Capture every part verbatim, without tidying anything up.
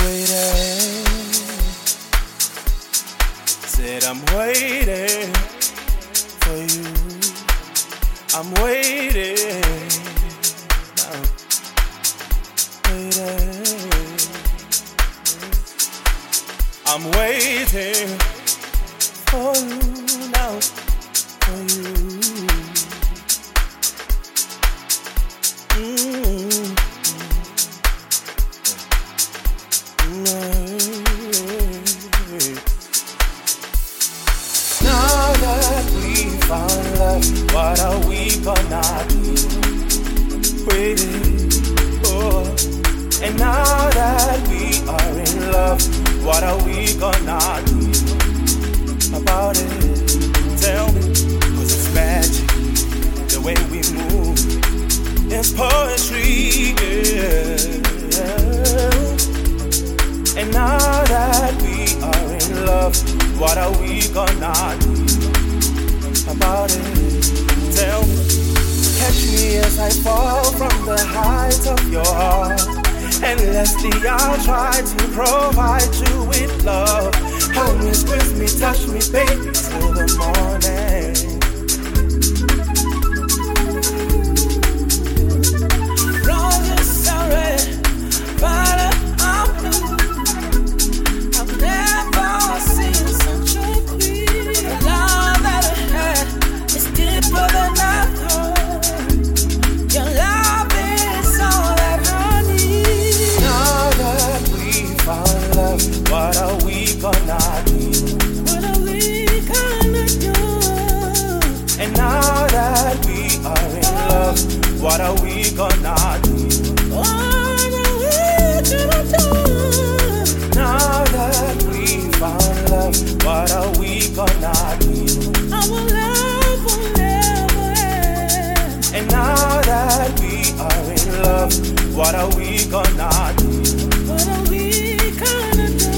waiting. Said I'm waiting for you. I'm waiting. Now. Waiting. I'm waiting for you now. For you. Mm-hmm. Now that we found love, what are we gonna do? Waiting, oh. And now that we are in love, what are we gonna do about it? Tell me, 'cause it's magic, the way we move. It's poetry, yeah. And now that we are in love, what are we gonna do about it? Tell me. Catch me as I fall from the heights of your heart. Endlessly I'll try to provide you with love. Hold me, squeeze me, touch me, baby, till the morning. Roses are red, but I'm blue. I've never seen such a queen. The love that I had is deeper than I thought. Your love is all that I need. Now that we found love, what are we gonna do? What are we gonna do? And now that we are in love, what are we gonna do? What are we gonna do? Now that we found love, what are we gonna do? Our love will never end. And now that we are in love, what are we gonna do? What are we gonna do?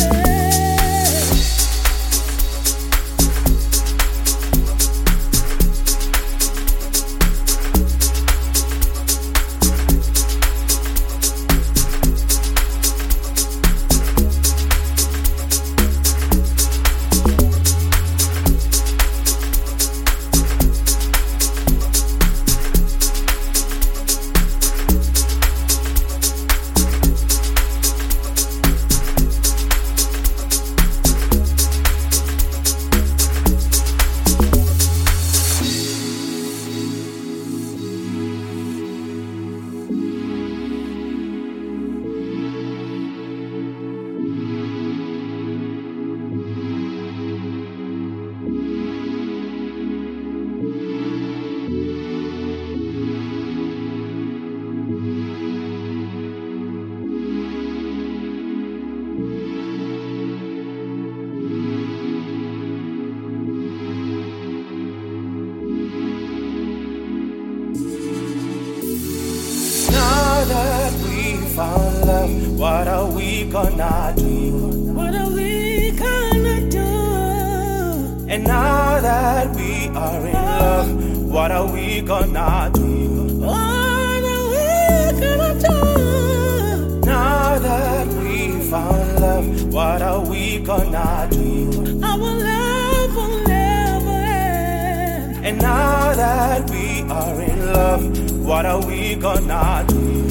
Found love, what are we gonna do? What are we gonna do? And now that we are in love, what are we gonna do? What are we gonna do? Now that we found love, what are we gonna do? Our love will never end. And now that we are in love, what are we gonna do?